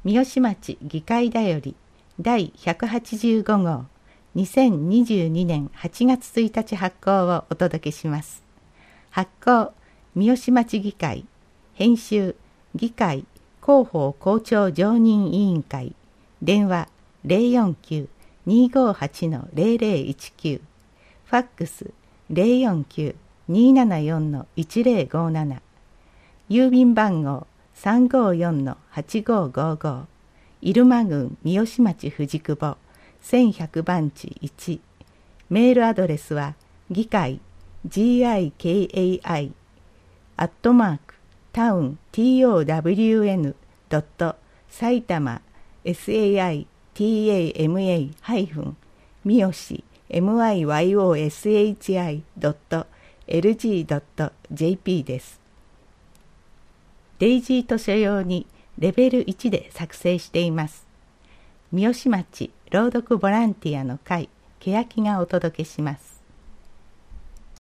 三芳町議会だより第185号2022年8月1日発行をお届けします。発行三芳町議会、編集議会広報校長常任委員会、電話049-258-0019、ファックス049-274-1057、郵便番号354-8555、入間郡三芳町藤久保1100番地1、メールアドレスは議会 gikai@town.saitama saitama-myoshi.lg.jp です。デイジー図書用にレベル1で作成しています。三芳町朗読ボランティアの会、けやきがお届けします。